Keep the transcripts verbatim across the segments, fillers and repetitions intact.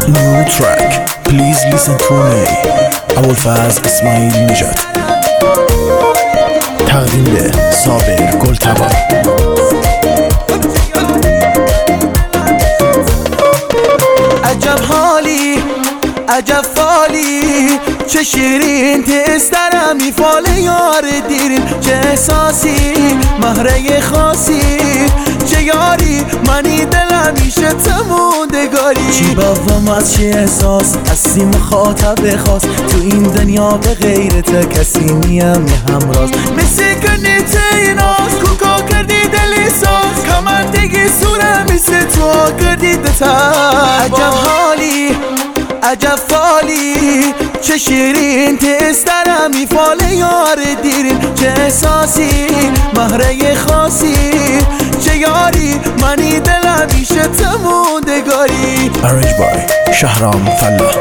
New track, please listen to me. ابوالفضل اسماعیل نژاد. تقدیم به صابر گلتبار. عجب حالی عجب فالی، چه شیرین تست دارم میفاله یار دیرین، چه احساسی مهره خاصی، چه یاری منی دلم میشه تموندگاری. چی بابام از چه احساس هستی مخاطب خاص، تو این دنیا به غیرت کسی نیم یه همراز. مثل کنی تیناز کوکا کردی دلی ساز، کمندگی سوره مثل تو کردی دتر. عجب حالی عجب فالی، چه شیرین تست دارم میفاله یار دیرین، چه احساسی مهره خاصی، چه یاری منی دلم میشه تموندگاری. Arranged by شهرام فلاح.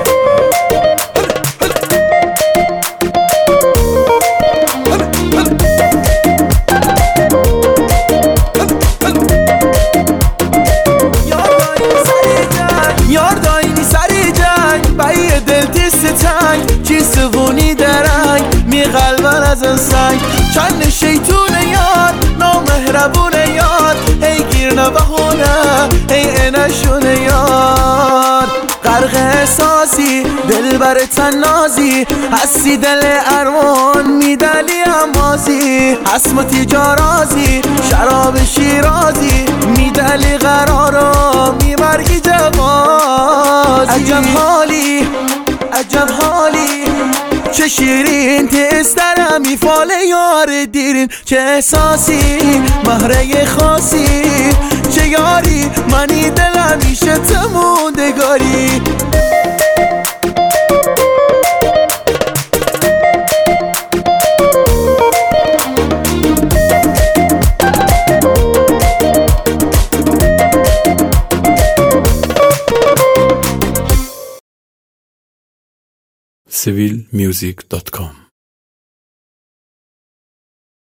سوونی درنگ می قلبن از این سنگ، چند شیطون یاد نامهربون یاد، هی گیر نبهونه هی اینشون یاد. غرق احساسی دل بر تنازی، هستی دل ارمان میدلی امازی، حسمتی جارازی شراب شیرازی، میدلی قرارو میبرگی جوازی. عجب حالی عجب حالی، چه شیرین تست دارم میفاله یار دیرین، چه احساسی مهره خاصی، چه یاری منی دلم میشه تموندگاری. civil music dot com